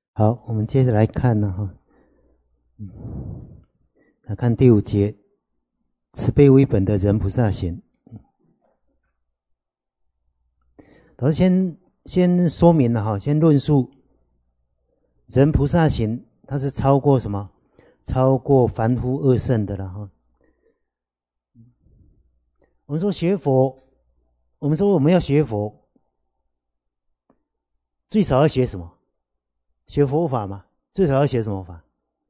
好，我们接着来看呢，来看第5节，慈悲为本的人菩萨行。老师先说明了先论述人菩萨行，它是超过什么？超过凡夫二圣的了哈。我们说学佛，我们说我们要学佛，最少要学什么？学佛法嘛，最少要学什么法？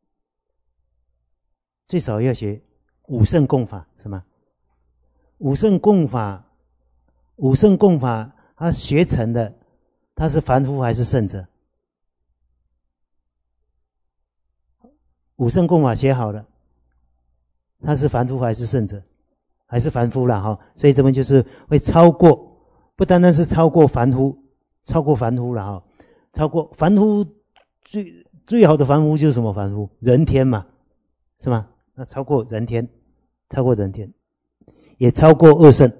最少要学五圣共法，是吗？五圣共法，他学成的，他是凡夫还是圣者？五圣共法学好了，他是凡夫还是圣者？还是凡夫了哈。所以这边就是会超过，不单单是超过凡夫了哈，超过凡夫最好的凡夫就是什么凡夫？人天嘛，是吗？那超过人天，也超过二圣，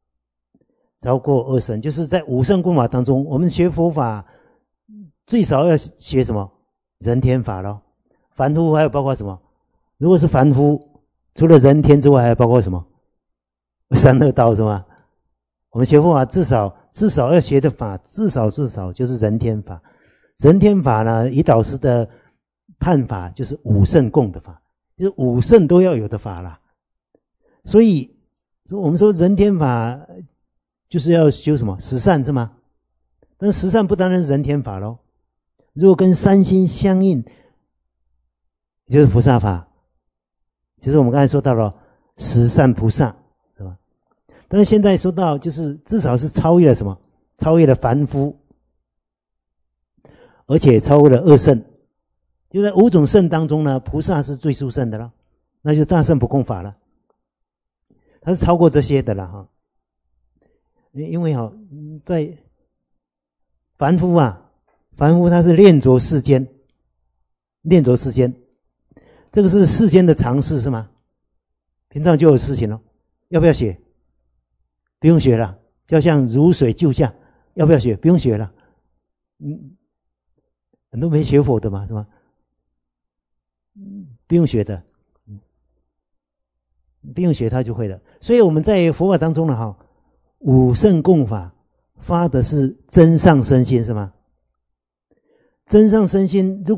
就是在五圣共法当中，我们学佛法最少要学什么？人天法咯。凡夫还有包括什么？如果是凡夫，除了人天之外，还有包括什么？三恶道，是吗？我们学佛法至少要学的法，至少就是人天法。人天法呢，以导师的判法，就是五圣共的法，就是五圣都要有的法啦。所以我们说人天法就是要修什么？十善，是吗？但是十善不单单是人天法咯，如果跟三心相应，就是菩萨法，就是我们刚才说到了十善菩萨，是吧？但是现在说到就是至少是超越了什么？超越了凡夫，而且超过了二圣。就在五种圣当中呢，菩萨是最殊胜的了，那就是大圣不共法了，它是超过这些的了哈。因为在凡夫他是恋着世间，这个是世间的常事，是吗？平常就有事情了，要不要学？不用学了，就像如水就下，要不要学？不用学了。很多没学佛的嘛，是吗？不用学的，不用学他就会的。所以我们在佛法当中呢，五圣共法发的是真上身心，是吗？真上身心，如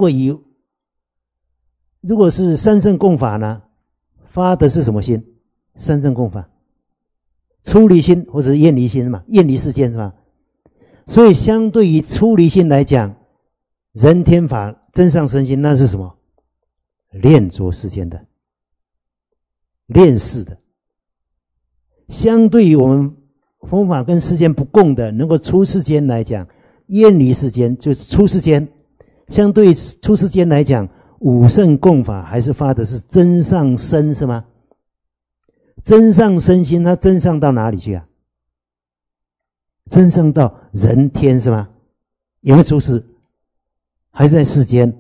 果是三圣共法呢，发的是什么心？三圣共法出离心或者是厌离心嘛，厌离世间，是吧？所以相对于出离心来讲，人天法真上身心那是什么？恋着世间的，恋世的。相对于我们佛法跟世间不共的，能够出世间来讲，厌离世间就是出世间。相对出世间来讲，五圣共法还是发的是真上身，是吗？真上身心，它真上到哪里去啊？真上到人天，是吗？有没有出世？还是在世间？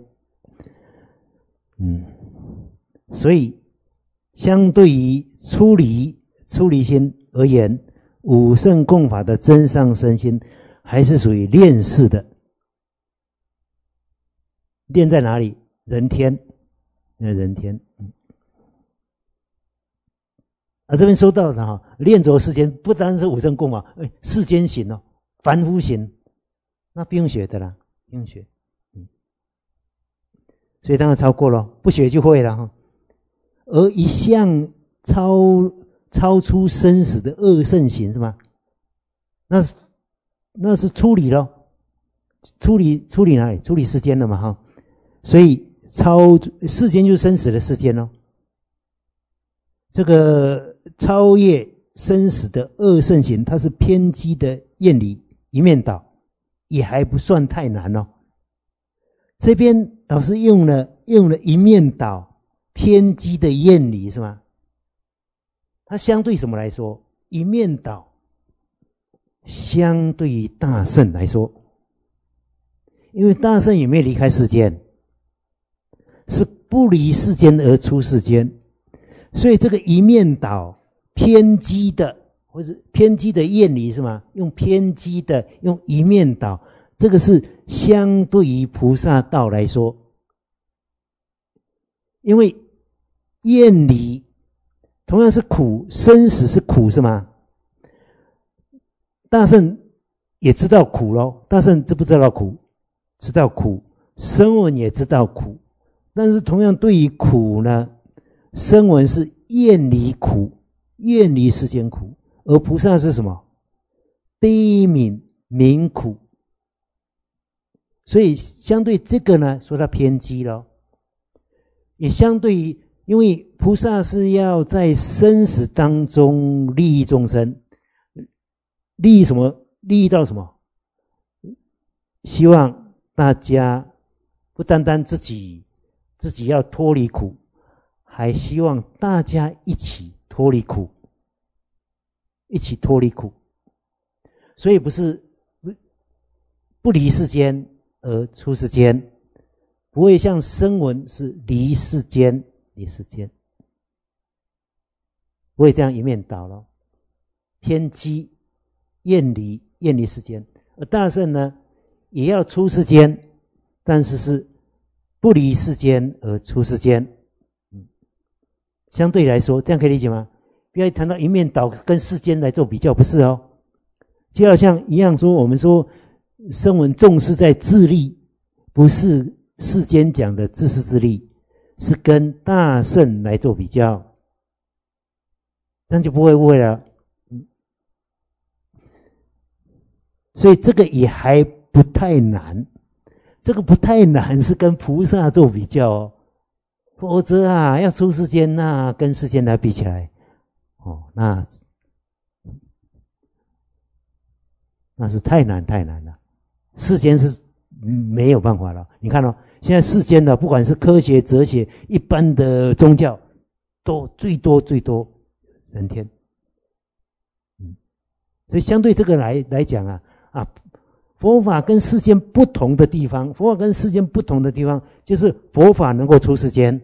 所以相对于出离心而言，五圣共法的真上身心还是属于恋世的。恋在哪里？人天，人天。这边说到的恋着世间，不单是五圣共法，世间行哦，凡夫行，那不用学的啦，不用学。所以当然超过了，不学就会了哈。而一向超出生死的恶圣行，是吗？那是出离咯，出离哪里？出离世间了嘛哈。所以世间就是生死的世间咯。这个超越生死的恶圣行，它是偏激的厌离，一面倒，也还不算太难哦。这边老师用了一面倒偏激的厌离，是吗？它相对什么来说？一面倒相对于大圣来说，因为大圣也没有离开世间，是不离世间而出世间，所以这个一面倒偏激的或者偏激的厌离，是吗？用偏激的，用一面倒这个是相对于菩萨道来说，因为厌离同样是苦，生死是苦是吗？大圣也知道苦咯，大圣知不知道苦？知道苦，声闻也知道苦，但是同样对于苦呢，声闻是厌离苦，厌离世间苦，而菩萨是什么？悲悯悯苦。所以相对这个呢，说它偏激咯，也相对于，因为菩萨是要在生死当中利益众生，利益什么？利益到什么？希望大家不单单自己要脱离苦，还希望大家一起脱离苦，一起脱离苦。所以不是不离世间而出世间，不会像声闻是离世间，离世间，不会这样一面倒了，偏激厌离世间。而大圣呢，也要出世间，但是是不离世间而出世间。相对来说，这样可以理解吗？不要谈到一面倒跟世间来做比较，不是哦。就好像一样说，我们说声闻重视在自利，不是世间讲的自私自利，是跟大圣来做比较，这样就不会误会了。所以这个也还不太难，这个不太难是跟菩萨做比较哦，否则啊，要出世间那跟世间来比起来，那是太难了，世间是没有办法了。你看哦，现在世间的不管是科学、哲学、一般的宗教，都最多人天。所以相对这个来讲啊，佛法跟世间不同的地方，就是佛法能够出世间，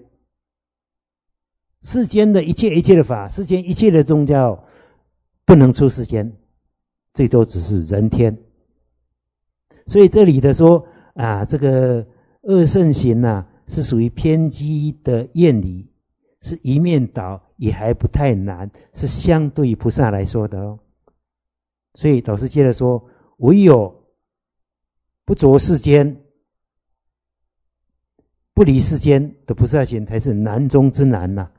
世间的一切的法，世间一切的宗教不能出世间，最多只是人天。所以这里的说这个二圣行是属于偏激的厌离，是一面倒，也还不太难，是相对于菩萨来说的哦。所以导师接着说，唯有不着世间，不离世间的菩萨行才是难中之难呐。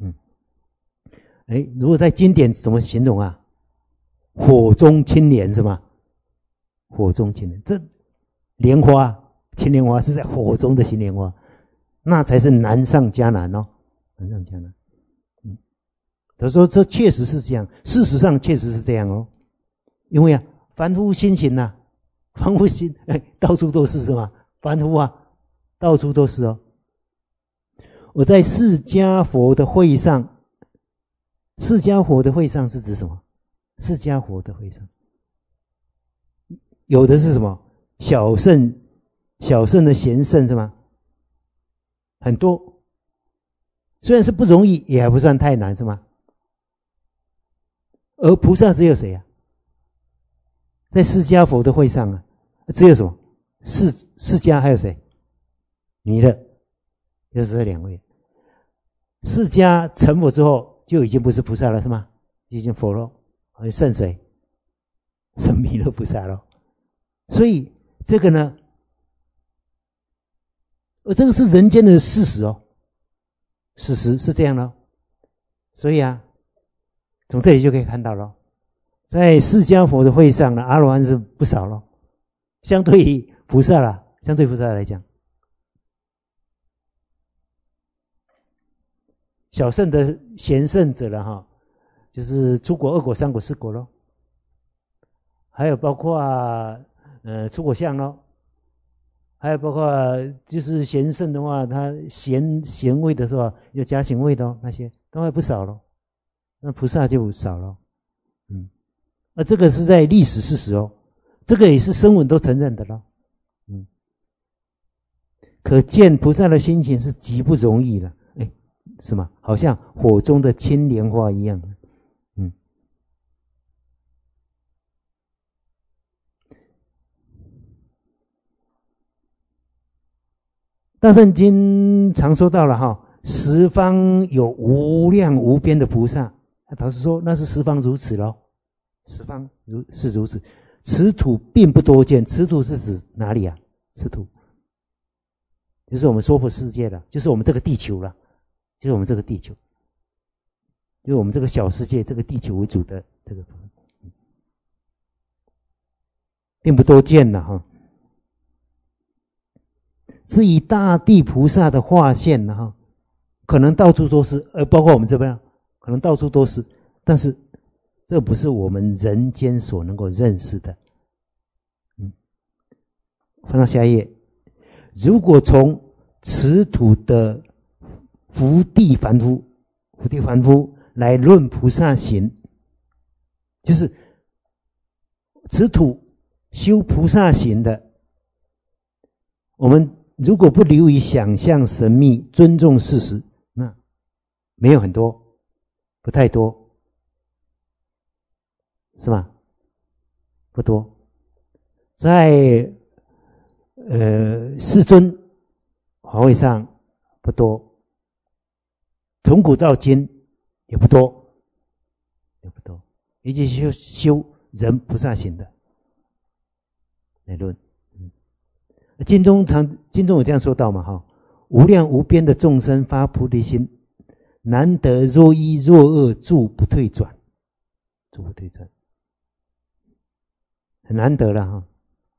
如果在经典怎么形容啊？火中青莲是吗？火中青莲，这莲花，青莲花是在火中的青莲花，那才是难上加难哦，难上加难。他说这确实是这样，事实上确实是这样哦。因为凡夫心行凡夫心到处都是是吗？凡夫到处都是哦。我在释迦佛的会上，释迦佛的会上是指什么？释迦佛的会上有的是什么？小圣的贤圣是吗？很多，虽然是不容易，也还不算太难是吗？而菩萨只有谁啊？在释迦佛的会上只有什么？释迦还有谁？弥勒，就是这两位。释迦成佛之后就已经不是菩萨了是吗？已经佛了，剩谁？剩弥勒菩萨了。所以这个呢，这个是人间的事实哦，事实是这样的。所以从这里就可以看到了，在释迦佛的会上阿罗汉是不少了，相对于菩萨来讲，小圣的贤圣者了就是出国、二果、三果、四果咯，还有包括出果相咯，还有包括就是贤圣的话，他贤位的时候有加行位的那些都还不少咯，那菩萨就少了。这个是在历史事实哦，这个也是声闻都承认的咯。可见菩萨的心行是极不容易的，是吗？好像火中的青莲花一样。 大圣经常说到了哈，十方有无量无边的菩萨，老实说那是十方如此咯，十方是如此。此土并不多见，此土是指哪里啊？此土就是我们娑婆世界了，就是我们这个地球了，就是我们这个地球，就是我们这个小世界，这个地球为主的这个，并不多见了哈。至于大地菩萨的化现呢，哈，可能到处都是，包括我们这边，可能到处都是，但是这不是我们人间所能够认识的。翻到下一页，如果从此土的福地凡夫来论菩萨行，就是此土修菩萨行的，我们如果不流于想象神秘，尊重事实，那没有很多，不太多，是吗？不多。在世尊法会上不多，从古到今也不多，也就是修人菩萨行的来论。经中有这样说到嘛，哈，无量无边的众生发菩提心，难得若一若二住不退转，很难得了哈。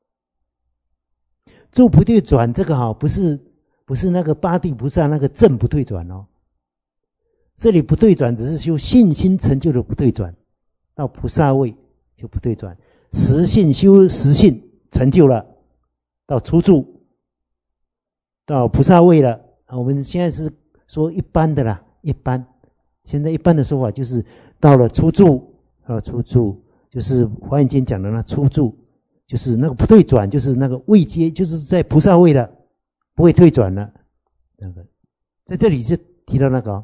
住不退转这个哈，不是那个八地菩萨那个正不退转哦，这里不退转只是修信心成就的不退转，到菩萨位就不退转，实信修实信成就了，到初住，到菩萨位了。我们现在是说一般的啦，现在一般的说法就是到了初住，就是《华严经》讲的那初住，就是那个不退转，就是那个位阶，就是在菩萨位了，不会退转了。那个在这里是提到那个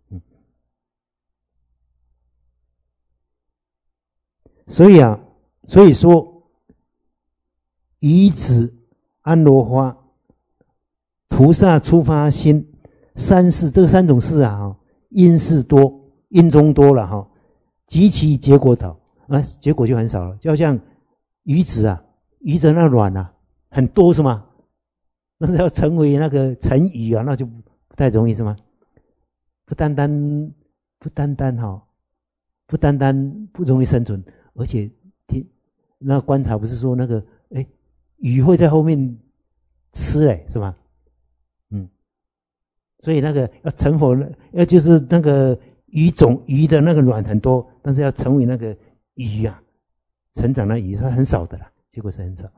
所以说于此安罗花菩萨出发心三世，这个三种事啊，因事多，因中多了哈，及其结果少啊，结果就很少了。就好像鱼子啊，鱼的那卵啊很多是吗？那要成为那个成鱼啊，那就不太容易是吗？不单单不容易生存，而且那观察不是说那个鱼会在后面吃是吧？所以那个要成佛，要就是那个鱼的那个卵很多，但是要成为那个鱼啊，成长的鱼它很少的啦，结果是很少。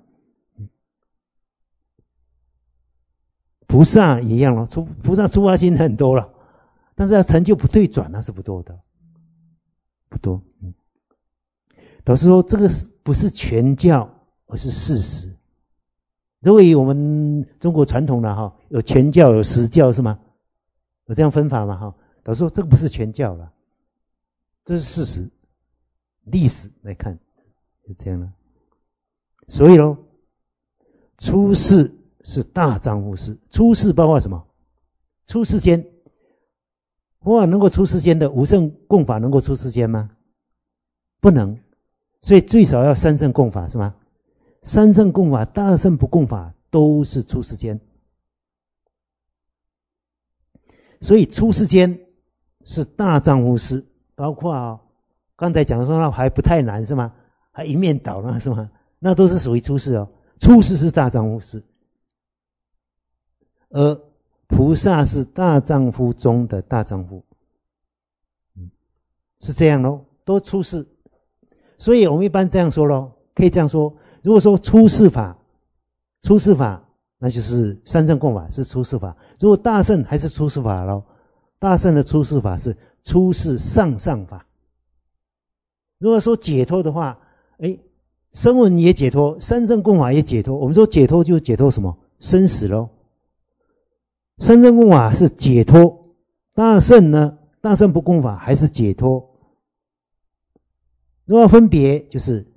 菩萨也一样了，菩萨出发心很多了，但是要成就不退转那是不多的，不多。老师说这个不是全教，而是事实。如果以我们中国传统的哈，有全教有实教是吗？有这样分法吗？哈，老师说这个不是全教了，这是事实，历史来看就这样了。所以咯，出世是大丈夫事，出世包括什么？出世间，佛法能够出世间的无圣共法能够出世间吗？不能，所以最少要三圣共法是吗？三圣共法、大圣不共法都是出世间。所以出世间是大丈夫事，包括刚才讲说那还不太难是吗？还一面倒了是吗？那都是属于出世哦。出世是大丈夫事，而菩萨是大丈夫中的大丈夫，是这样咯，都出世。所以我们一般这样说咯，可以这样说，如果说出世法那就是三圣共法是出世法，如果大圣还是出世法咯，大圣的出世法是出世上上法。如果说解脱的话，声闻也解脱，三圣共法也解脱。我们说解脱就解脱什么？生死咯。三圣共法是解脱，大圣呢？大圣不共法还是解脱。如果分别就是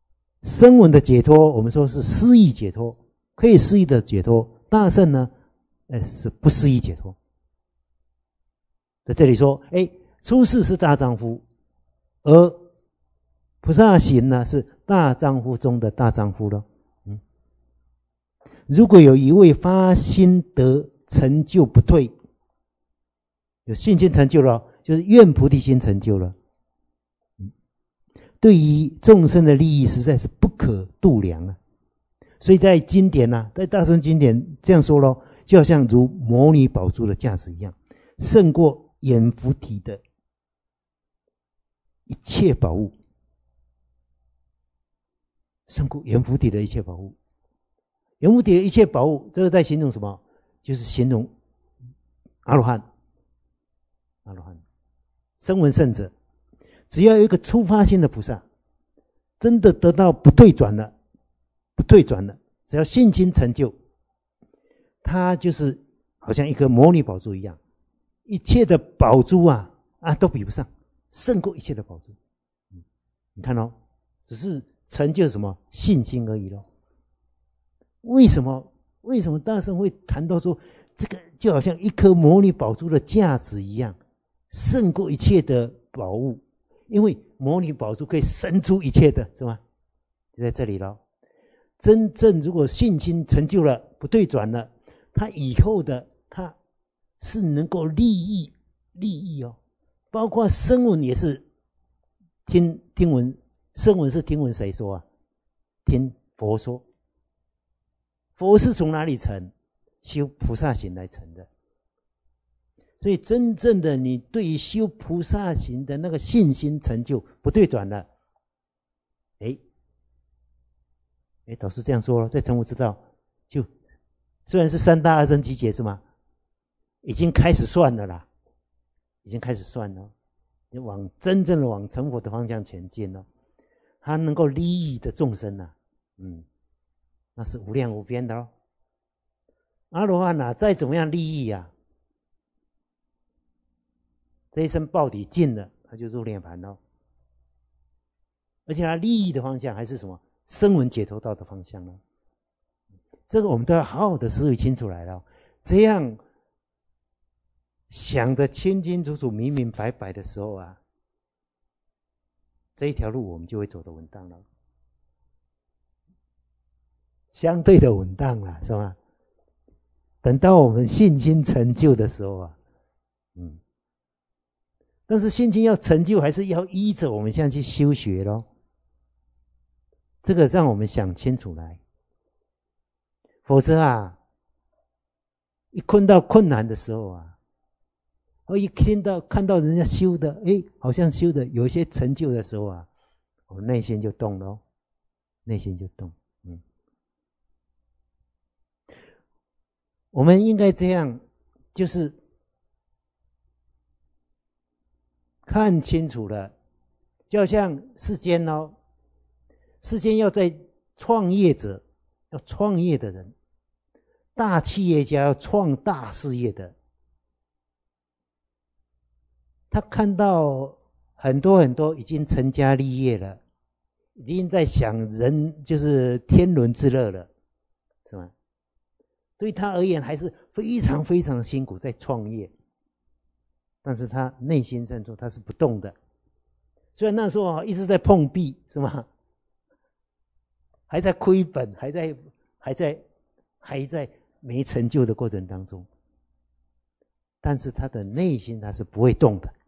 声闻的解脱，我们说是思意解脱，可以思意的解脱。大圣呢， 是不思议解脱。在这里说，出世是大丈夫，而菩萨行呢是大丈夫中的大丈夫了。如果有一位发心得成就不退，有信心成就了，就是愿菩提心成就了。对于众生的利益实在是不可度量了。所以在经典啊，在大乘经典这样说咯，就好像如摩尼宝珠的价值一样，胜过阎浮提的一切宝物，胜过阎浮提的一切宝物。阎浮提的一切宝物，这个在形容什么？就是形容阿罗汉，阿罗汉声闻圣者。只要有一个出发心的菩萨，真的得到不退转了，不退转了，只要信心成就，他就是好像一颗摩尼宝珠一样，一切的宝珠啊都比不上，胜过一切的宝珠。你看哦，只是成就什么信心而已咯。为什么大圣会谈到说这个就好像一颗摩尼宝珠的价值一样，胜过一切的宝物？因为摩尼宝珠可以生出一切的，是吗？就在这里了。真正如果信心成就了，不退转了，他以后的他是能够利益哦。包括声闻也是听闻，声闻是听闻谁说啊？听佛说。佛是从哪里成？修菩萨行来成的。所以真正的你对于修菩萨行的那个信心成就不退转了，导师这样说了，在成佛之道，就虽然是三大阿僧祇劫是吗？已经开始算了啦，已经开始算了，往真正的往成佛的方向前进了。他能够利益的众生啊，那是无量无边的哦。阿罗汉啊，再怎么样利益啊，这一生报体尽了，他就入涅槃了。而且他利益的方向还是什么？声闻解脱道的方向呢？这个我们都要好好的思维清楚来了，这样想得清清楚楚、明明白白的时候啊，这一条路我们就会走得稳当了，相对的稳当了，是吧？等到我们信心成就的时候啊，但是信心要成就，还是要依着我们现在去修学咯。这个让我们想清楚来，否则啊，一碰到困难的时候啊，一看到人家修的，好像修的有一些成就的时候啊，我内心就动了，内心就动。我们应该这样，就是看清楚了，就好像世间哦，世间要在创业者，要创业的人，大企业家要创大事业的，他看到很多很多已经成家立业了，已经在想人就是天伦之乐了，是吗？对他而言还是非常非常辛苦在创业，但是他内心深处他是不动的。虽然那时候一直在碰壁，是吗？还在亏本，还在没成就的过程当中，但是他的内心他是不会动的，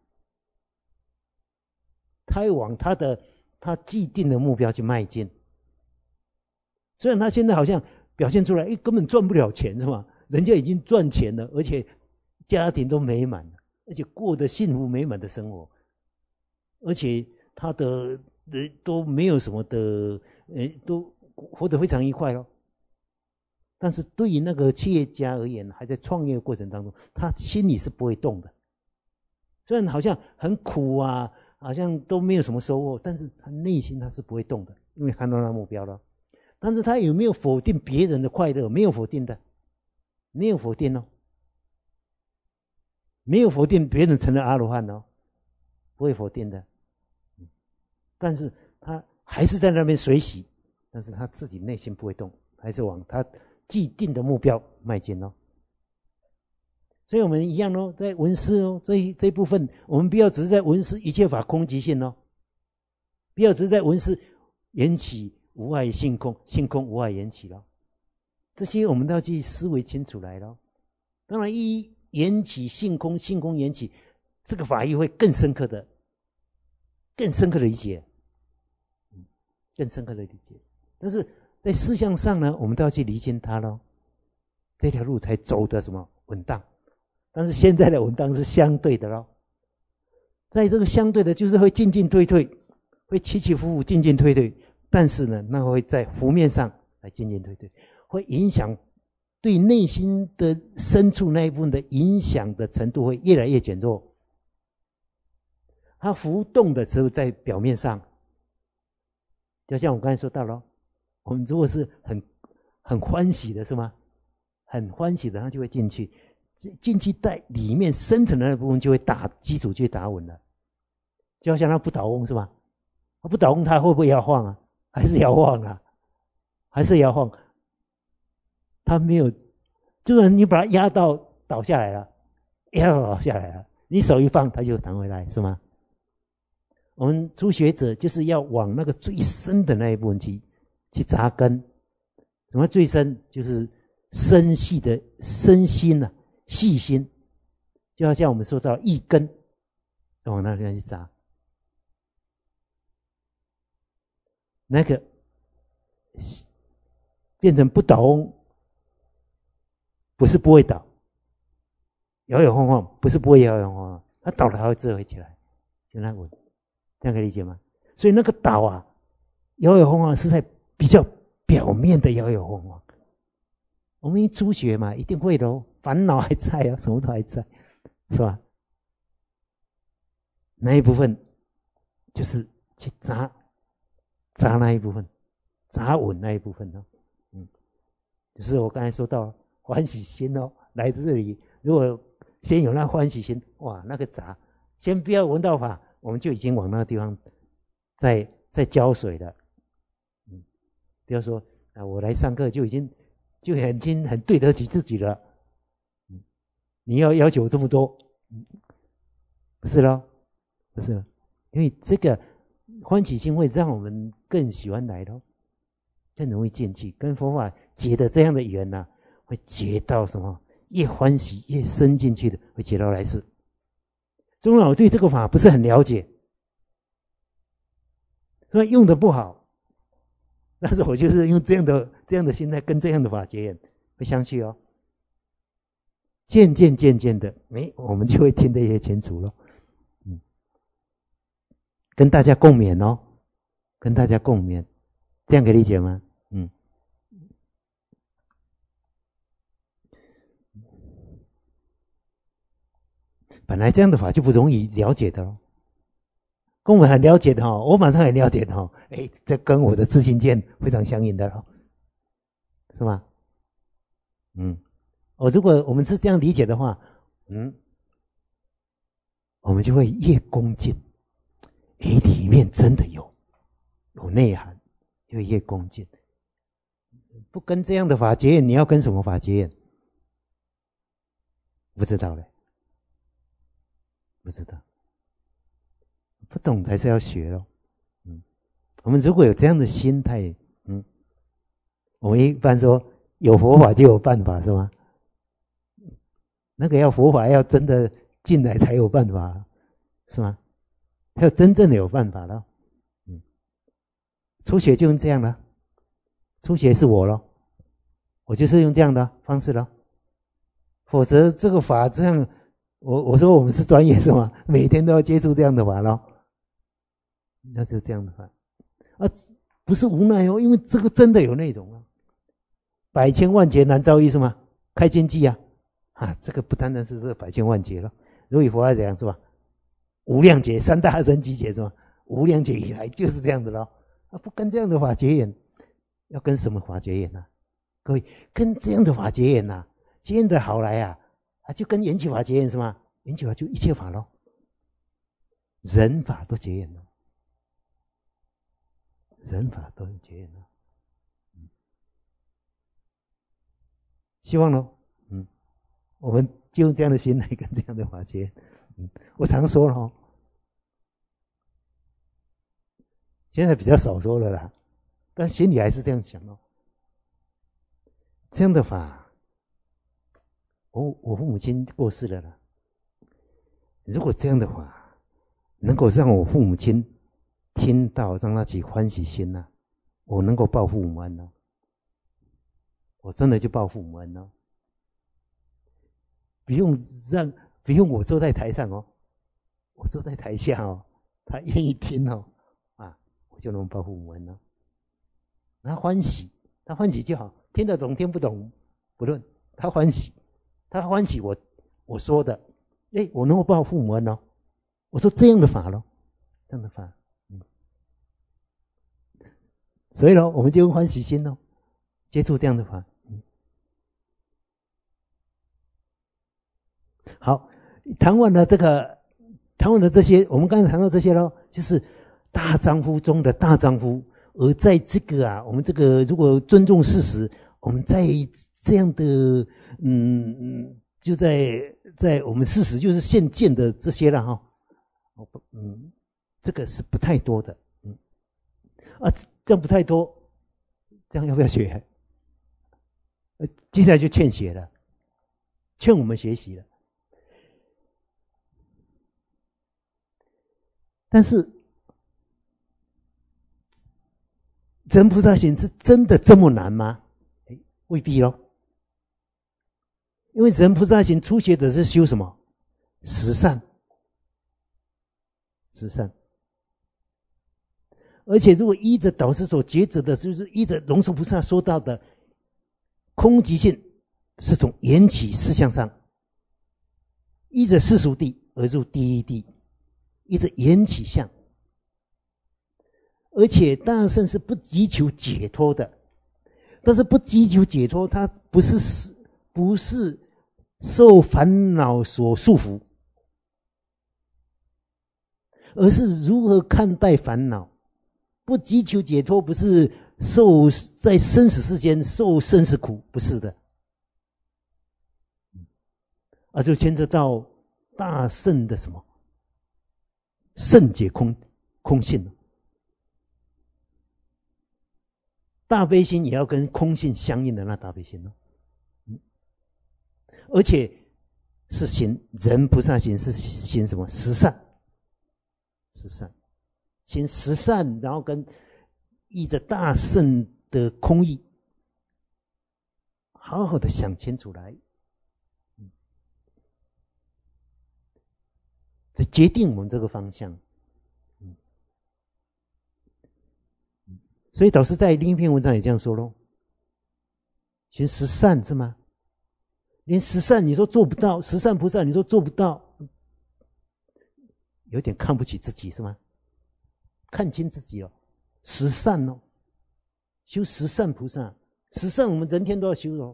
他会往他既定的目标去迈进。虽然他现在好像表现出来，根本赚不了钱，是吧？人家已经赚钱了，而且家庭都美满了，而且过得幸福美满的生活，而且他的都没有什么的，都活得非常愉快咯。但是对于那个企业家而言，还在创业过程当中，他心里是不会动的。虽然好像很苦啊，好像都没有什么收获，但是他内心他是不会动的，因为看到那目标了。但是他有没有否定别人的快乐？没有否定的，没有否定哦，没有否定别人成了阿罗汉哦，不会否定的。但是他还是在那边随喜，但是他自己内心不会动，还是往他既定的目标迈进哦。 所以我们一样哦，在闻思哦这一部分，我们不要只是在闻思一切法空即性哦，不要只是在闻思缘起无碍性空，性空无碍缘起咯。这些我们都要去思维清楚来咯。当然，依缘起性空，性空缘起，这个法义会更深刻的理解，更深刻的理解。但是在思想上呢，我们都要去厘清它咯，这条路才走得什么稳当。但是现在的稳当是相对的咯，在这个相对的，就是会进进退退，会起起伏伏，进进退退。但是呢，那会在湖面上来进进退退，会影响对内心的深处那一部分的影响的程度会越来越减弱。它浮动的时候在表面上，就像我刚才说到了，我们如果是很欢喜的，是吗？很欢喜的，它就会进去。进去在里面深层的那部分就会打基础，就会打稳了。就好像它不倒翁是吧？它不倒翁，它会不会摇晃啊？还是摇晃啊？还是摇晃？它没有，就是你把它压到倒下来了，压到倒下来了，你手一放，它就弹回来，是吗？我们初学者就是要往那个最深的那一部分去扎根。什么最深？就是深细的身心啊。细心，就好像我们说到一根，要往那地方去扎，那个变成不倒翁，不是不会倒，摇摇晃晃，不是不会摇摇晃晃，它倒了它会折回起来，就那稳，这样可以理解吗？所以那个倒啊，摇摇晃晃是在比较表面的摇摇晃晃。我们一初学嘛，一定会的哦，烦恼还在啊，什么都还在，是吧？那一部分就是去扎那一部分，扎稳那一部分哦。就是我刚才说到欢喜心哦，来这里，如果先有那欢喜心，哇，那个扎，先不要闻到法，我们就已经往那个地方在浇水了。不要说啊，我来上课就已经很对得起自己了。你要求这么多，不是咯，不是咯，因为这个欢喜心会让我们更喜欢来咯，更容易进去，跟佛法结的这样的缘啊，会结到什么？越欢喜越深进去的，会结到来世。中老对这个法不是很了解，所以用的不好。但是我就是用这样的心态跟这样的法结缘，会相续哦。渐渐的，我们就会听得越清楚了。跟大家共勉哦，跟大家共勉，这样可以理解吗？本来这样的法就不容易了解的哦。跟我很了解的我马上很了解的这跟我的自信见非常相应的了，是吗？如果我们是这样理解的话，我们就会越恭敬，里面真的有内涵，就会越恭敬。不跟这样的法结缘，你要跟什么法结缘？不知道嘞，不知道。不懂才是要学咯。我们如果有这样的心态，我们一般说有佛法就有办法，是吗？那个要佛法要真的进来才有办法，是吗？要真正的有办法了。初学就用这样了，初学是我咯，我就是用这样的方式咯。否则这个法这样，我说我们是专业是吗？每天都要接触这样的法咯。那是这样的话，不是无奈哦，因为这个真的有内容啊，百千万劫难遭遇是吗？开经记啊，这个不单单是这个百千万劫了，如以佛来讲是吧？无量劫三大人集劫是吧？无量劫以来就是这样的咯。不跟这样的法结缘，要跟什么法结缘呢？各位，跟这样的法结缘呐，结缘的好来啊，就跟缘起法结缘是吗？缘起法就一切法咯，人法都结缘了。人法都很结缘了，希望呢，我们就用这样的心来跟这样的法结。我常说了哦，现在比较少说了啦，但心里还是这样想哦。这样的法，我父母亲过世了啦。如果这样的话，能够让我父母亲听到，让他起欢喜心呐、我能够报父母恩哦。我真的就报父母恩哦，不用我坐在台上哦，我坐在台下哦，他愿意听哦，我就能报父母恩哦。他欢喜就好，听得懂听不懂不论，他欢喜我说的，我能够报父母恩哦。我说这样的法咯，这样的法，所以呢，我们就用欢喜心哦，接触这样的法。好，谈完了这些，我们刚才谈到这些咯，就是大丈夫中的大丈夫。而在这个我们这个如果尊重事实，我们在这样的就在我们事实就是现见的这些了哈，这个是不太多的，这样不太多，这样要不要学？接下来就劝学了，劝我们学习了。但是真菩萨行是真的这么难吗？未必咯。因为真菩萨行初学者是修什么？十善。而且如果依着导师所抉择的，就是依着龙树菩萨说到的空即性，是从缘起四相上，依着世俗谛而入第一谛，依着缘起相。而且大圣是不急求解脱的，但是不急求解脱，他不是受烦恼所束缚，而是如何看待烦恼。不急求解脱，不是在生死世间受生死苦，不是的，就牵扯到大圣的什么圣解空性。大悲心也要跟空性相应的那大悲心哦，而且是行人菩萨行，是行什么？十善，行十善，然后跟依着大圣的空义，好好的想清楚来，这决定我们这个方向。所以导师在另一篇文章也这样说咯，行十善是吗？连十善你说做不到，十善菩萨你说做不到，有点看不起自己是吗？看清自己哦，十善哦，修十善菩萨，十善我们人天都要修哦，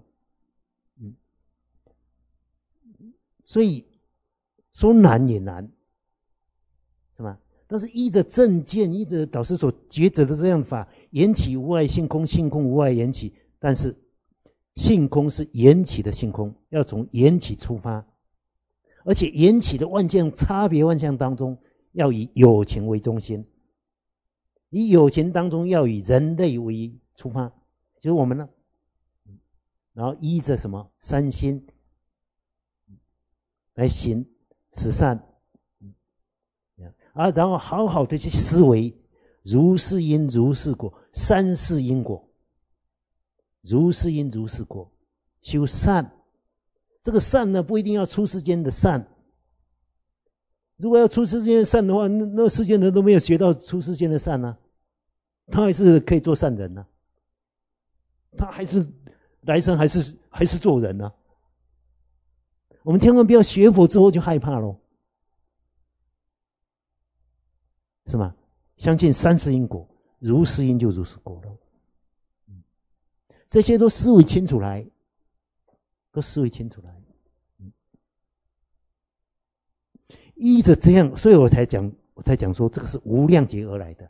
所以说难也难，是吧？但是依着正见，依着导师所抉择的这样法，缘起无碍性空，性空无碍缘起，但是性空是缘起的性空，要从缘起出发，而且缘起的万象差别万象当中，要以有情为中心，以有情当中要以人类为出发，就是我们呢，然后依着什么三心来行十善。然后好好的去思维如是因如是果，三世因果，如是因如是果，修善。这个善呢，不一定要出世间的善，如果要出世间的善的话，那世间人都没有学到出世间的善啊，他还是可以做善人啊，他还是来生还是做人啊。我们千万不要学佛之后就害怕咯，是吗？相信三世因果，如是因就如是果了。这些都思维清楚来，依着这样，所以我才讲说，这个是无量劫而来的，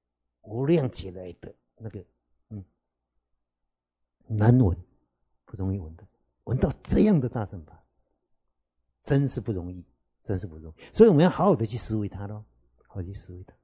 那个，难闻，不容易闻的，闻到这样的大乘法， 真是不容易，真是不容易。所以我们要好好的去思维它咯，好好去思维它。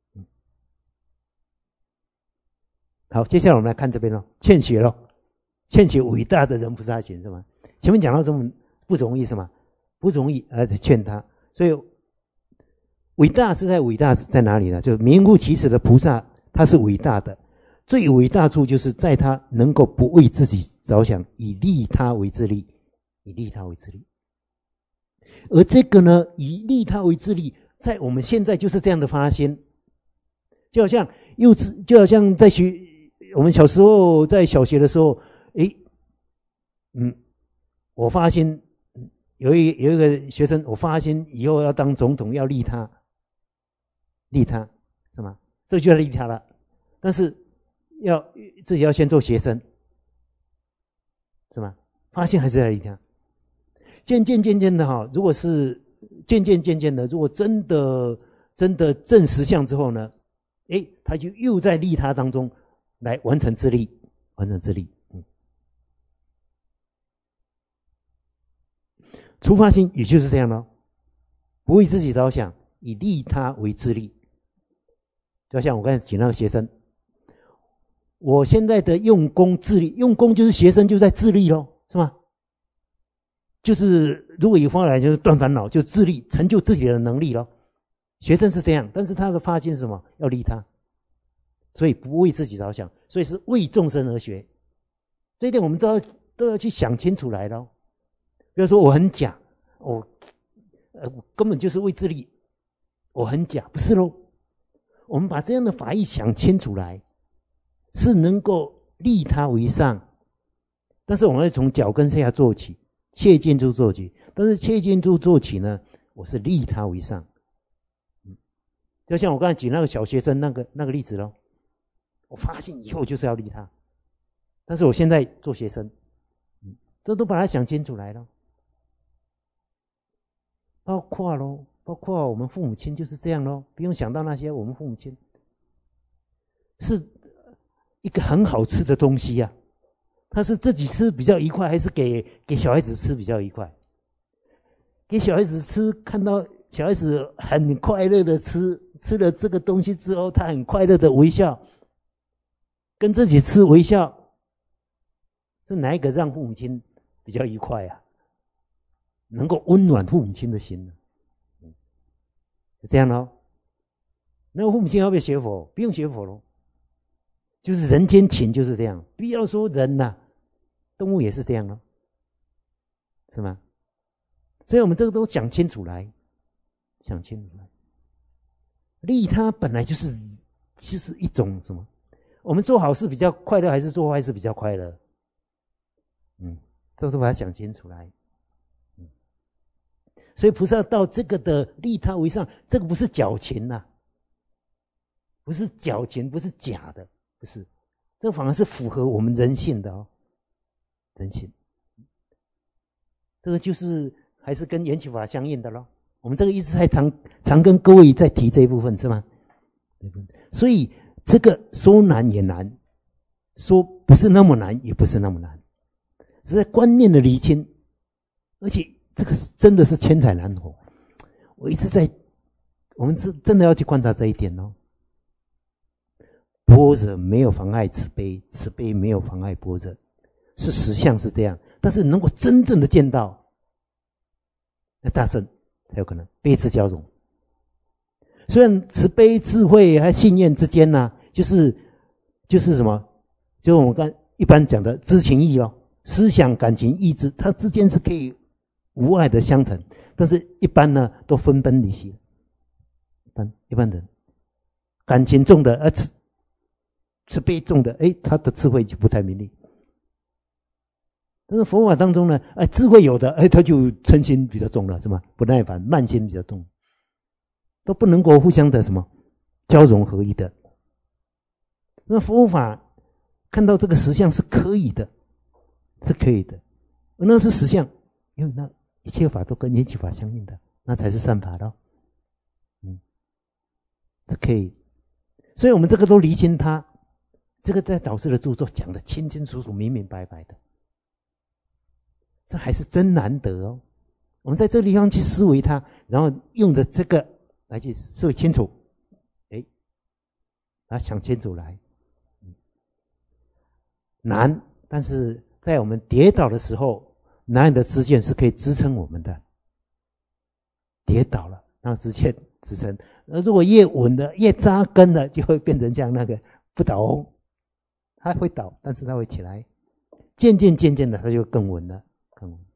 好，接下来我们来看这边咯，欠学咯，欠学伟大的人菩萨行是吗？前面讲到这么不容易是吗？不容易而劝他，所以伟大是在哪里呢？就是名副其实的菩萨，他是伟大的。最伟大处就是在他能够不为自己着想，以利他为自利，以利他为自利。而这个呢，以利他为自利，在我们现在就是这样的发现，就好像在我们小时候在小学的时候，我发现有一个学生，我发现以后要当总统要利他是吗？这就要利他了，但是自己要先做学生，是吗？发现还是要利他，渐渐的哈，如果是渐渐的，如果真的证实相之后呢，他就又在利他当中来完成自利。出发心也就是这样咯，不为自己着想，以利他为自利。就像我刚才举那个学生，我现在的用功自利，用功就是学生就在自利咯，是吗？就是如果以方来就是断烦恼，就自利，成就自己的能力咯。学生是这样，但是他的发心是什么？要利他，所以不为自己着想，所以是为众生而学。这一点我们都要去想清楚来咯。比如说我很假，我根本就是为自利，我很假，不是咯？我们把这样的法义想清楚来，是能够利他为上，但是我们要从脚跟下做起，切近处做起。但是切近处做起呢，我是利他为上。就像我刚才举那个小学生那个例子咯，我发现以后就是要利他，但是我现在做学生，这都把它想清楚来了。包括我们父母亲就是这样咯，不用想到那些，我们父母亲是一个很好吃的东西啊，他是自己吃比较愉快，还是给小孩子吃比较愉快？给小孩子吃，看到小孩子很快乐的吃了这个东西之后，他很快乐的微笑，跟自己吃微笑，是哪一个让父母亲比较愉快啊？能够温暖父母亲的心，就这样咯。那父母亲要不要学佛？不用学佛咯，就是人间情就是这样。不要说人呐，动物也是这样咯，是吗？所以我们这个都讲清楚来，想清楚来。利他本来就是一种什么？我们做好事比较快乐，还是做坏事比较快乐？这都把它想清楚来。所以菩萨到这个的利他为上，这个不是矫情呐，不是矫情，不是假的，不是，这个反而是符合我们人性的哦，人性。这个就是还是跟缘起法相应的咯。我们这个一直在常跟各位在提这一部分，是吗？所以这个说难也难，说不是那么难也不是那么难，只是观念的厘清，而且这个真的是千载难逢。我一直我们是真的要去观察这一点哦。般若没有妨碍慈悲，慈悲没有妨碍般若，是实相是这样。但是能够真正的见到，那大圣才有可能悲智交融。虽然慈悲、智慧和信念之间呢，就是什么？就是我们刚一般讲的知情意哦，思想、感情、意志，它之间是可以无碍的相成，但是一般呢都分崩离析。一般人感情重的，慈悲重的，他的智慧就不太明利。但是佛法当中呢，智慧有的，他就嗔心比较重了，是吗？不耐烦，慢心比较重，都不能够互相的什么交融合一的。那佛法看到这个实相是可以的，是可以的，那是实相，因为那一切法都跟缘起法相应的，那才是善法的。这可以，所以我们这个都厘清它，这个在导师的著作讲的清清楚楚、明明白白的，这还是真难得哦， 我们在这个地方去思维它，然后用着这个来去思维清楚，想清楚来，难，但是在我们跌倒的时候，哪样的支箭是可以支撑我们的？跌倒了，让支箭支撑。而如果越稳的、越扎根的，就会变成像那个不倒翁，它会倒，但是它会起来。渐渐的，它就更稳了，更稳。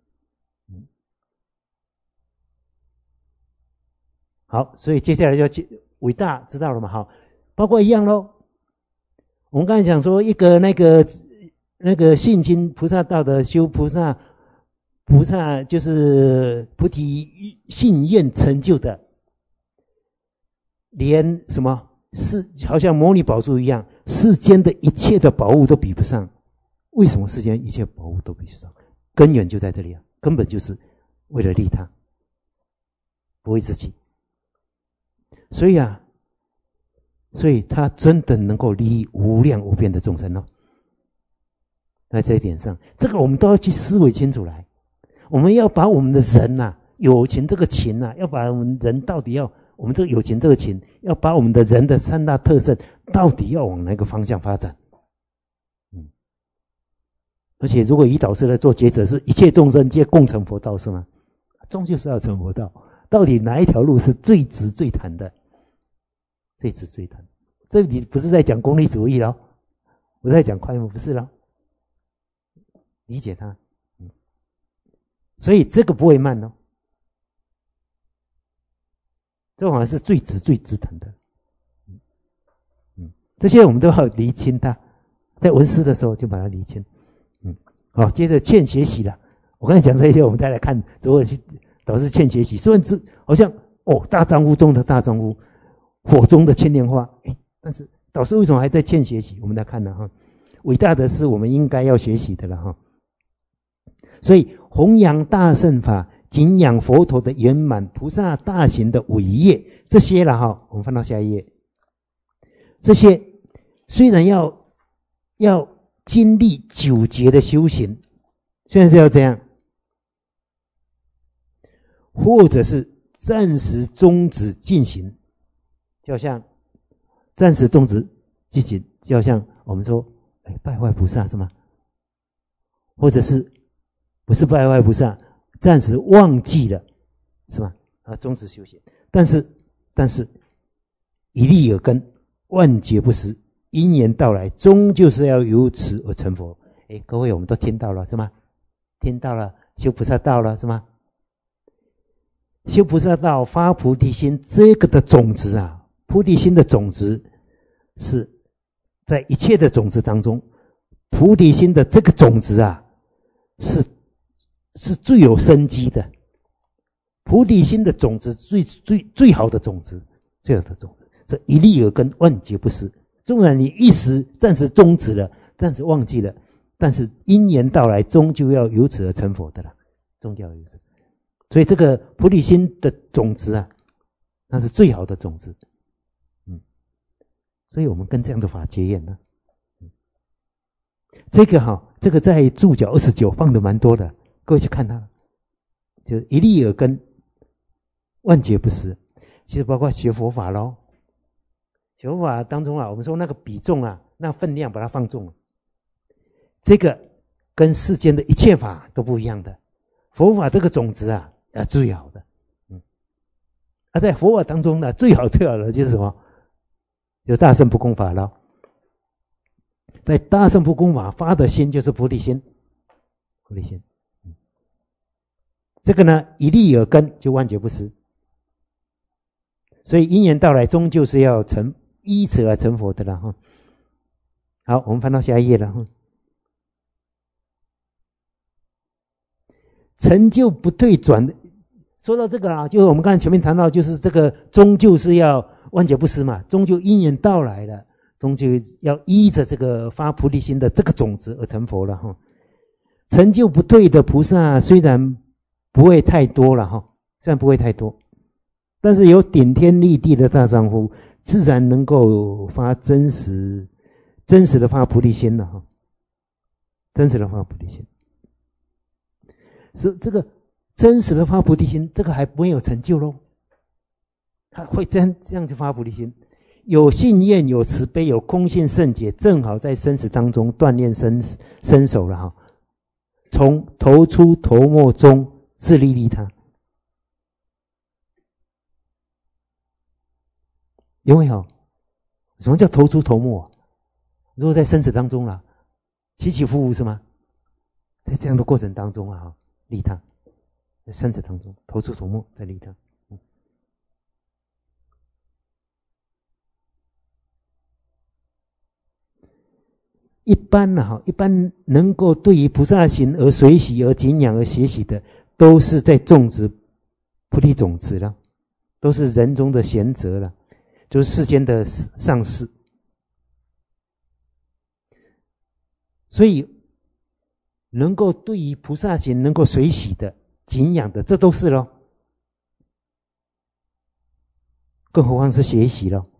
好，所以接下来就要伟大，知道了吗？好，包括一样咯。我们刚才讲说，一个那个信心菩萨道的修菩萨就是菩提信愿成就的，连什么好像摩尼宝珠一样，世间的一切的宝物都比不上。为什么世间一切宝物都比不上？根源就在这里啊，根本就是为了利他，不为自己。所以他真的能够利益无量无边的众生哦。在这一点上，这个我们都要去思维清楚来。我们要把我们的人有情这个情要把我们人到底要我们这个有情这个情，要把我们的人的三大特色到底要往哪个方向发展？而且如果以导师来做抉择，是一切众生皆共成佛道，是吗？终究是要成佛道。到底哪一条路是最直最坦的？最直最坦。这里不是在讲功利主义咯，不是在讲快乐，不是咯。理解它。所以这个不会慢哦。这反而是最直最直坦的。这些我们都要厘清它，在闻思的时候就把它厘清。好，接着欠学习了。我刚才讲这些，我们再来看如何去导师欠学习。虽然好像大丈夫中的大丈夫，火中的千年花，但是导师为什么还在欠学习？我们来看呢哈，伟大的是我们应该要学习的了哈。所以弘扬大乘法，敬仰佛陀的圆满，菩萨大行的伟业，这些了哈。我们翻到下一页，这些虽然要经历9劫的修行，虽然是要这样，或者是暂时终止进行，就好像暂时终止进行，就好像我们说拜坏菩萨是吗？或者是不是拜坏菩萨，暂时忘记了是吗？终止修行。但是一粒耳根，万劫不失，因缘到来，终究是要由此而成佛。各位我们都听到了是吗？听到了，修菩萨道了是吗？修菩萨道发菩提心，这个的种子菩提心的种子是在一切的种子当中，菩提心的这个种子是最有生机的。菩提心的种子最好的种子，最好的种子，这一粒耳根，万劫不失。纵然你一时暂时终止了，暂时忘记了，但是因缘到来，终究要由此而成佛的了，终究要由此。所以这个菩提心的种子那是最好的种子。所以我们跟这样的法结缘呢。这个在注脚29放的蛮多的，各位去看它，就是一粒耳根，万劫不失。其实包括学佛法咯，学佛法当中我们说那个比重那分量把它放重了，这个跟世间的一切法都不一样的。佛法这个种子最好的。在佛法当中呢，最好的就是什么？有大乘不空法了。在大乘不空法发的心就是菩提心，菩提心。这个呢，一粒耳根就万劫不失。所以因缘到来，终究是要依此而成佛的了哈。好，我们翻到下一页了哈。成就不退转的，说到这个就是我们刚才前面谈到，就是这个终究是要万劫不失嘛，终究因缘到来了，终究要依着这个发菩提心的这个种子而成佛了哈。成就不退的菩萨虽然不会太多了哈，虽然不会太多，但是有顶天立地的大丈夫，自然能够发真实的发菩提心了哈，真实的发菩提心。所以真实的发菩提心，这个还没有成就咯。他会这样就发菩提心，有信愿，有慈悲，有空性圣解，正好在生死当中锻炼身手了哈。从头出头没中自利利他，有没有？什么叫头出头没？如果在生死当中了，起起伏伏是吗？在这样的过程当中啊，利他，在生死当中头出头没，在利他。一般呢，一般能够对于菩萨行而随喜而敬仰而学习的，都是在种植菩提种子了，都是人中的贤哲了，就是世间的上士。所以，能够对于菩萨行能够随喜的、敬仰的，这都是咯。更何况是学习咯。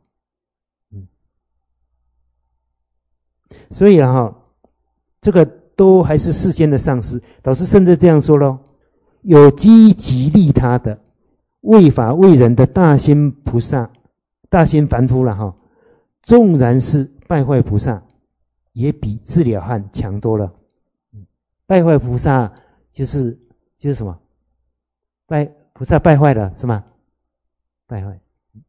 所以这个都还是世间的上师。导师甚至这样说咯，有积极利他的为法为人的大心菩萨、大心凡夫了纵然是败坏菩萨，也比自了汉强多了。败坏菩萨就是什么？菩萨败坏了是吗？败坏。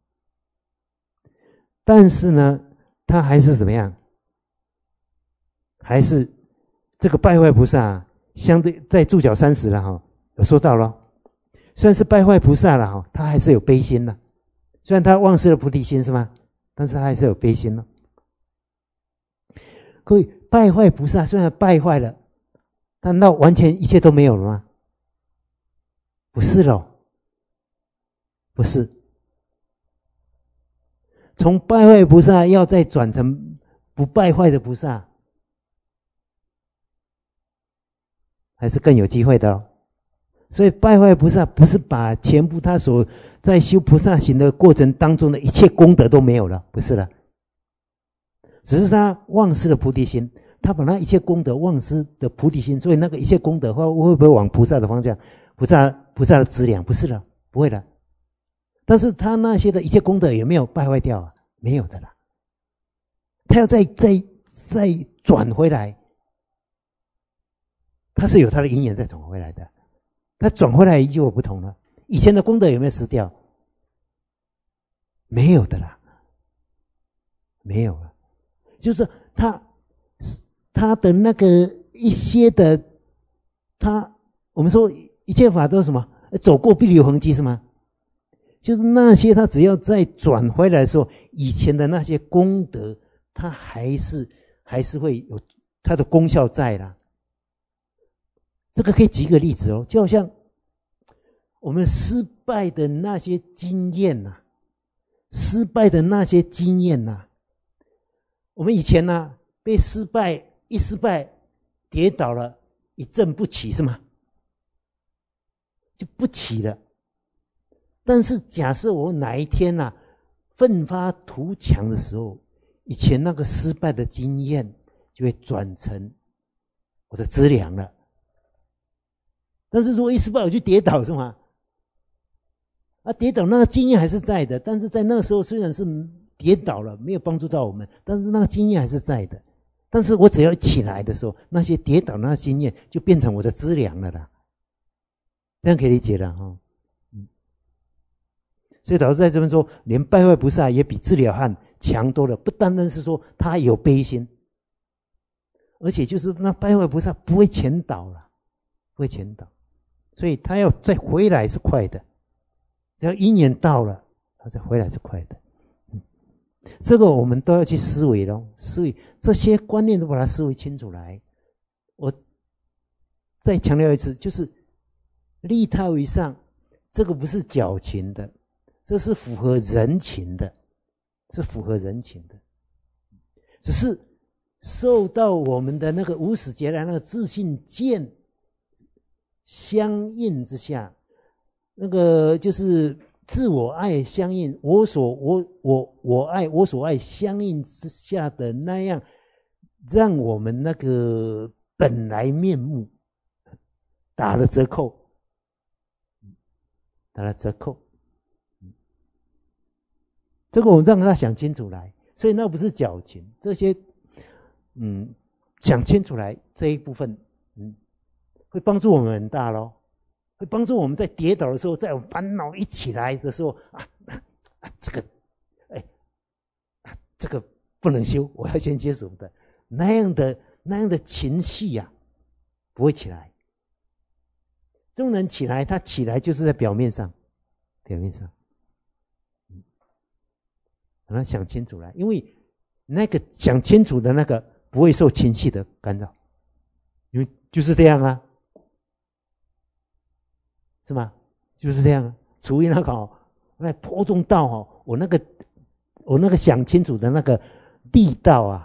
但是呢，他还是怎么样？还是这个败坏菩萨相对在注脚30了有说到了，虽然是败坏菩萨了他还是有悲心的。虽然他忘失了菩提心是吗？但是他还是有悲心了。各位，败坏菩萨虽然败坏了，但那完全一切都没有了吗？不是咯，不是。从败坏菩萨要再转成不败坏的菩萨，还是更有机会的所以败坏菩萨不是把全部他所在修菩萨行的过程当中的一切功德都没有了，不是了，只是他忘失了菩提心，他把那一切功德忘失的菩提心，所以那个一切功德会不会往菩萨的方向？菩萨的资粮不是了，不会的。但是他那些的一切功德有没有败坏掉啊？没有的啦，他要再转回来。他是有他的因缘再转回来的，他转回来就有不同了。以前的功德有没有失掉？没有的啦，没有了。就是他的那个一些的，我们说一切法都是什么？走过必留痕迹是吗？就是那些他只要再转回来的时候，以前的那些功德，他还是会有它的功效在啦。这个可以举个例子就好像我们失败的那些经验我们以前被失败跌倒了，一振不起是吗？就不起了。但是假设我哪一天奋发图强的时候，以前那个失败的经验就会转成我的资粮了。但是如果一失败我就跌倒是吗？跌倒那个经验还是在的，但是在那个时候虽然是跌倒了，没有帮助到我们，但是那个经验还是在的。但是我只要起来的时候，那些跌倒那个经验就变成我的资粮了啦。这样可以理解了所以导师在这边说，连败坏菩萨也比自了汉强多了。不单单是说他有悲心，而且就是那败坏菩萨不会全倒了，不会全倒。所以他要再回来是快的，只要因缘到了，他再回来是快的。这个我们都要去思维咯，思维这些观念都把它思维清楚来。我再强调一次，就是利他为上，这个不是矫情的，这是符合人情的，是符合人情的。只是受到我们的那个无始劫来那个自信见相应之下，那个就是自我爱相应，我爱我所爱相应之下的那样，让我们那个本来面目打了折扣， 打了折扣。这个我们让他想清楚来，所以那不是矫情，这些想清楚来这一部分，会帮助我们很大咯，会帮助我们在跌倒的时候，在我烦恼一起来的时候这个这个不能修，我要先接什么的那样的情绪啊，不会起来。众人起来，他起来就是在表面上，让他想清楚来，因为那个想清楚的那个不会受情绪的干扰，因为就是这样啊，是吗？就是这样啊，除非那个那波动到我那个想清楚的那个力道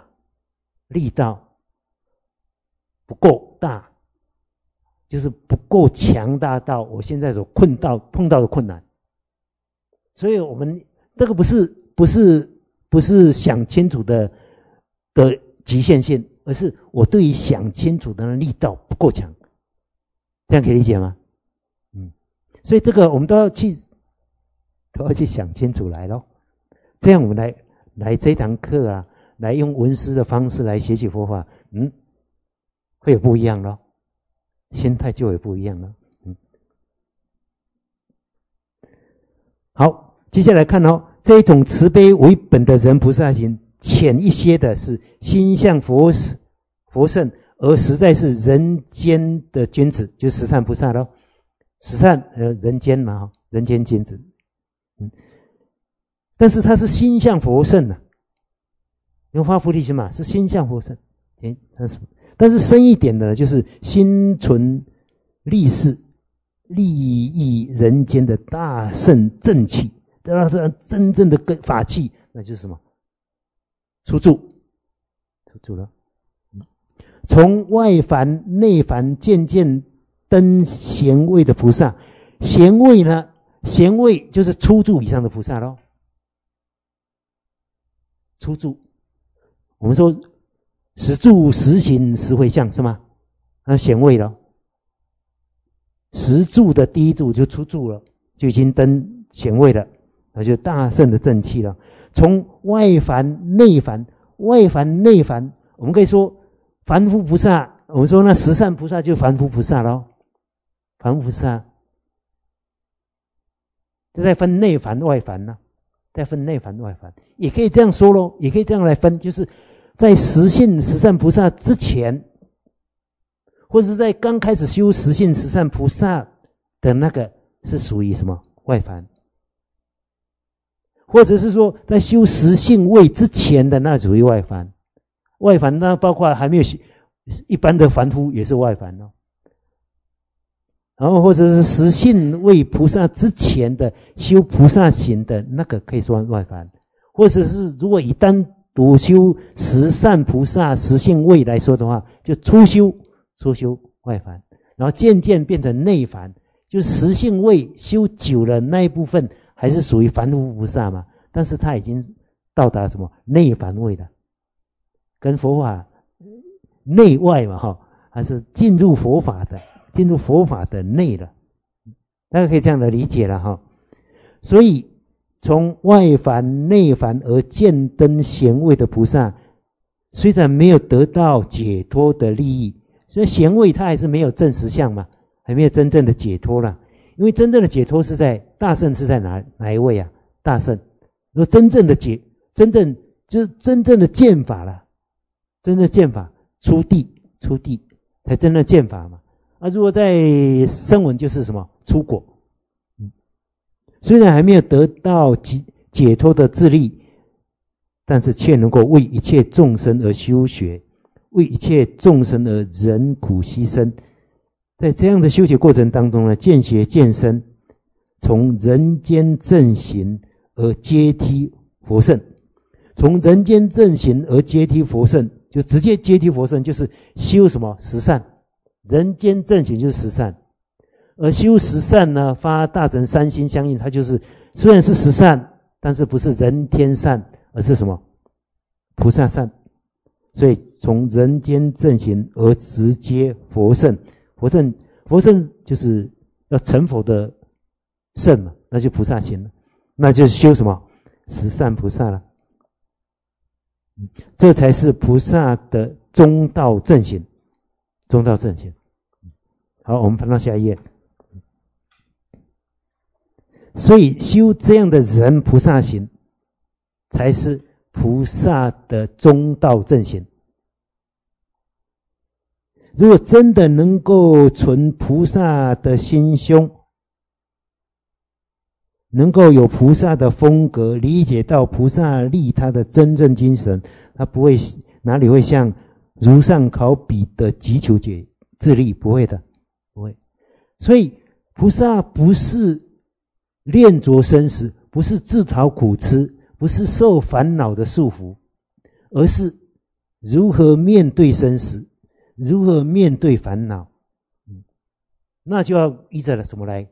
不够大，就是不够强大到我现在所碰到的困难。所以我们这个不是想清楚的极限性，而是我对于想清楚的力道不够强，这样可以理解吗？所以这个我们都要去想清楚来咯。这样我们来这堂课啊，来用文思的方式来学习佛法，会有不一样咯，心态就会不一样了。好，接下来看这种慈悲为本的人菩萨行，浅一些的是心向佛圣，而实在是人间的君子，就是十善菩萨咯。十善人间嘛，人间君子。但是他是心向佛圣啊，因为发菩提心嘛，是心向佛圣。但是深一点的呢，就是心存利事，利益人间的大圣正气，那是真正的法器，那就是什么？出住了。从外凡内凡渐渐登贤位的菩萨，贤位呢？贤位就是初住以上的菩萨咯。初住，我们说十住十行十回向是吗？那贤位了。十住的第一住就初住了，就已经登贤位了，那就大圣的正气了。从外凡内凡，外凡内凡，我们可以说凡夫菩萨，我们说那十善菩萨就凡夫菩萨咯。凡夫菩萨这再分内凡外凡呢，再分内凡外凡，也可以这样说咯，也可以这样来分，就是在实信十善菩萨之前，或者是在刚开始修实信十善菩萨的那个是属于什么外凡，或者是说在修实信位之前的那属于外凡。外凡那包括还没有一般的凡夫也是外凡咯。然后或者是实信位菩萨之前的修菩萨行的那个可以说外凡，或者是如果以单独修十善菩萨实信位来说的话，就初修外凡，然后渐渐变成内凡，就实信位修久了那一部分还是属于凡夫菩萨嘛，但是他已经到达什么内凡位了，跟佛法内外嘛还是进入佛法的内了，大家可以这样的理解了所以从外凡内凡而渐登贤位的菩萨，虽然没有得到解脱的利益，所以贤位他还是没有证实相嘛，还没有真正的解脱了。因为真正的解脱是在大圣是在哪一位啊？大圣，如果真正的就是真正的见法了，真正的见法出地才真正的见法嘛。如果在声闻就是什么出果，虽然还没有得到解脱的自力，但是却能够为一切众生而修学，为一切众生而忍苦牺牲。在这样的修学过程当中呢，渐学渐深，从人间正行而阶梯佛圣，从人间正行而阶梯佛圣，就直接阶梯佛圣，就是修什么十善。人间正行就是十善，而修十善呢，发大乘三心相应，它就是虽然是十善，但是不是人天善，而是什么菩萨善。所以从人间正行而直接佛圣，佛圣就是要成佛的圣嘛，那就菩萨行了，那就是修什么十善菩萨了。这才是菩萨的中道正行，中道正行。好，我们翻到下一页。所以修这样的人菩萨行，才是菩萨的中道正行。如果真的能够存菩萨的心胸，能够有菩萨的风格，理解到菩萨利他的真正精神，他不会哪里会像如上考比的急求解自利，不会的，不会。所以菩萨不是恋着生死，不是自讨苦吃，不是受烦恼的束缚，而是如何面对生死，如何面对烦恼。那就要依着什么来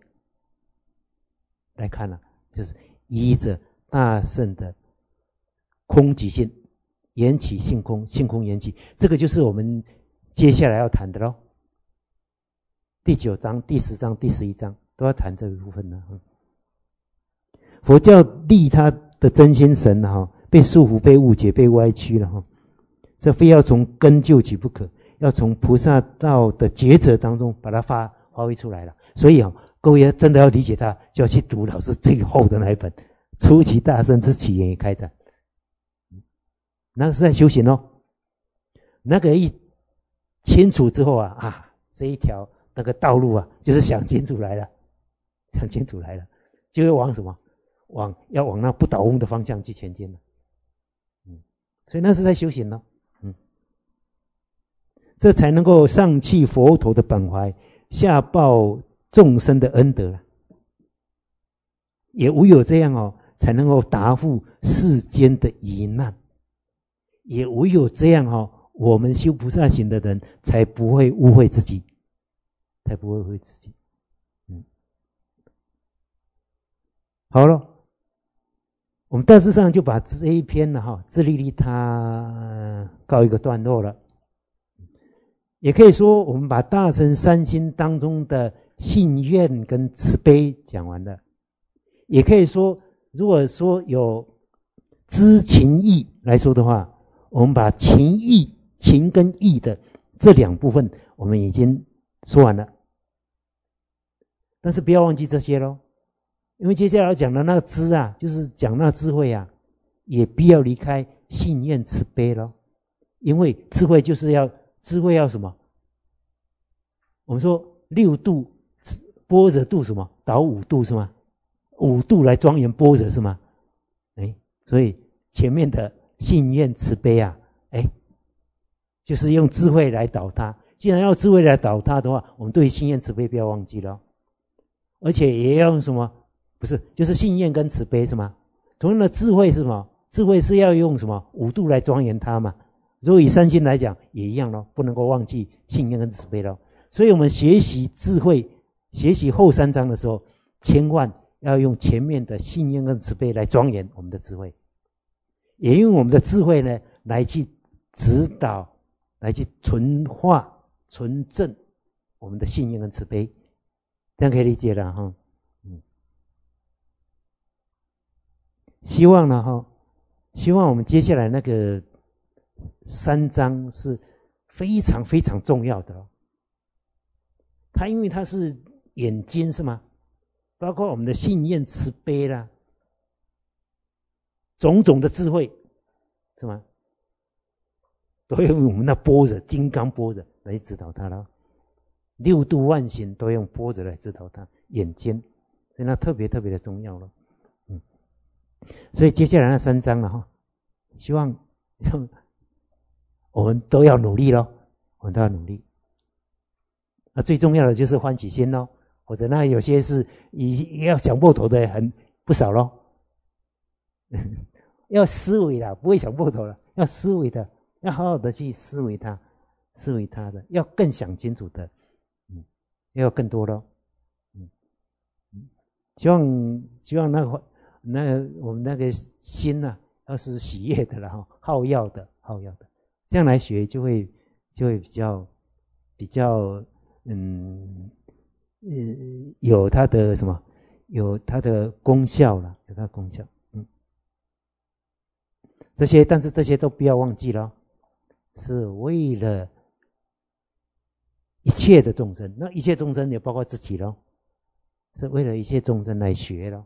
看了，就是依着大圣的空即性，缘起性空，性空缘起，这个就是我们接下来要谈的咯。第9章、第10章、第11章都要谈这个部分的。佛教利他的真心神被束缚、被误解、被歪曲了，这非要从根究起不可，要从菩萨道的抉择当中把它发挥出来了。所以各位真的要理解它，就要去读老师最后的那一本《初期大圣之起源与开展》，那个是在修行哦。那个一清楚之后这一条那个道路就是想清楚来了，想清楚来了，就会往什么？要往那不倒翁的方向去前进了。所以那是在修行哦。这才能够上契佛陀的本怀，下报众生的恩德。也唯有这样才能够答复世间的疑难。也唯有这样我们修菩萨行的人才不会误会自己，才不会误会自己。好了，我们大致上就把这一篇自利利他告一个段落了。也可以说我们把大乘三心当中的信愿跟慈悲讲完了。也可以说如果说有知情义来说的话，我们把情跟义的这两部分我们已经说完了。但是不要忘记这些咯，因为接下来要讲的那个知就是讲那个智慧也必要离开信愿慈悲咯。因为智慧要什么？我们说6度般若度什么？导5度是吗？5度来庄严般若是吗？所以前面的信愿慈悲就是用智慧来导它。既然要智慧来导它的话，我们对信愿慈悲不要忘记了。而且也要用什么？不是，就是信愿跟慈悲是吗？同样的智慧是什么？智慧是要用什么5度来庄严它嘛？如果以三心来讲也一样咯，不能够忘记信愿跟慈悲咯。所以我们学习智慧，学习后3章的时候，千万要用前面的信愿跟慈悲来庄严我们的智慧，也用我们的智慧呢来去指导，来去纯化、纯正我们的信愿跟慈悲，这样可以理解了哈。希望呢希望我们接下来那个3章是非常非常重要的它因为它是眼睛是吗？包括我们的信愿慈悲啦，种种的智慧是吗？都用我们的般若金刚般若来指导它了。6度万行都用般若来指导它，眼睛，所以那特别特别的重要了。所以接下来那3章了希望我们都要努力咯，我们都要努力。那最重要的就是欢喜心咯，或者那有些是要想破头的很不少咯。要思维的，不会想破头了，要思维的，要好好的去思维它的，要更想清楚的，要更多咯。希望那我们那个心要是喜悦的了好要的，这样来学就会比较有它的什么， 有它的功效了，有它的功效。这些，但是这些都不要忘记了，是为了一切的众生，那一切众生也包括自己咯，是为了一切众生来学咯。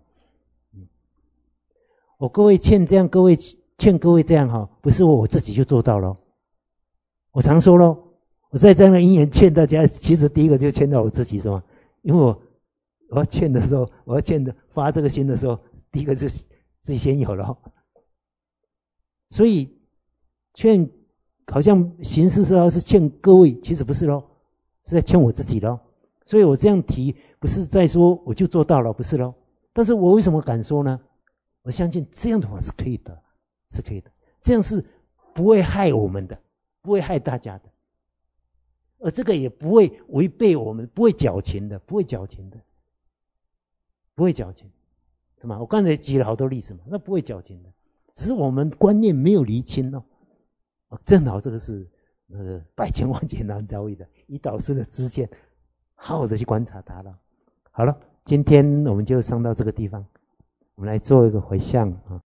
我各位劝这样，劝各位这样哈，不是我自己就做到了。我常说咯，我在这样的因缘劝大家，其实第一个就劝到我自己，是吗？因为我要劝的时候，我要劝的发这个心的时候，第一个是自己先有了。所以劝好像形式上是劝各位，其实不是咯，是在劝我自己咯。所以我这样提不是在说我就做到了，不是咯。但是我为什么敢说呢？我相信这样的话是可以的，是可以的，这样是不会害我们的，不会害大家的，而这个也不会违背我们，不会矫情的，不会矫情的，不会矫情，是吗？我刚才举了好多例子嘛，那不会矫情的。只是我们观念没有厘清哦，正好这个是百千万劫难遭遇的，以导师的知见，好好的去观察它了。好了，今天我们就上到这个地方，我们来做一个回向啊。